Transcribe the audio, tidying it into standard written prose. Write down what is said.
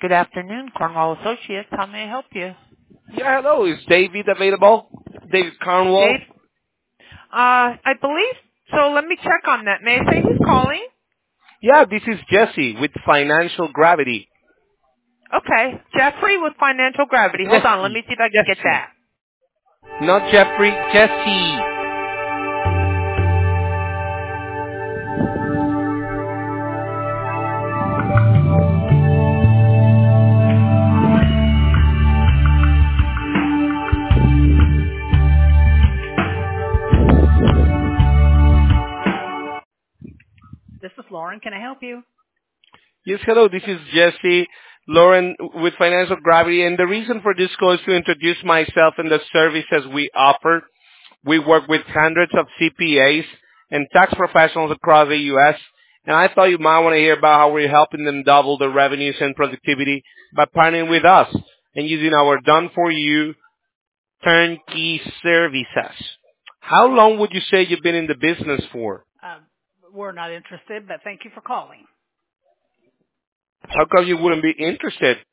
Good afternoon, Cornwall Associates. How may I help you? Yeah, hello. Is David available? David Cornwall? Dave? I believe so. Let me check on that. May I say who's calling? Yeah, this is Jesse with Financial Gravity. Okay. Jeffrey with Financial Gravity. Hold on. Let Jesse. me see if I can get Jesse. that. Not Jeffrey, Jesse. This is Lauren. Can I help you? Yes, hello. This is Jesse, Lauren with Financial Gravity. And the reason for this call is to introduce myself and the services we offer. We work with hundreds of CPAs and tax professionals across the U.S. And I thought you might want to hear about how we're helping them double their revenues and productivity by partnering with us and using our done-for-you turnkey services. How long would you say you've been in the business for? We're not interested, but thank you for calling. How come you wouldn't be interested?